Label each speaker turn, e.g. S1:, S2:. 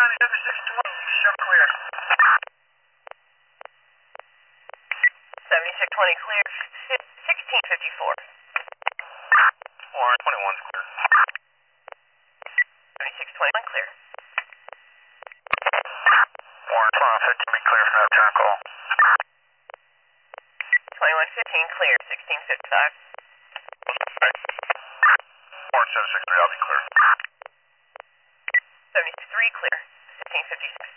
S1: Show clear. 7620 clear. 1654.
S2: Warren 21's clear.
S1: 7621 clear.
S2: Warren 1215 be clear for that turn call.
S1: 2115 clear. 1655.
S2: Warren 763, I'll be clear.
S1: 73 clear. 1656.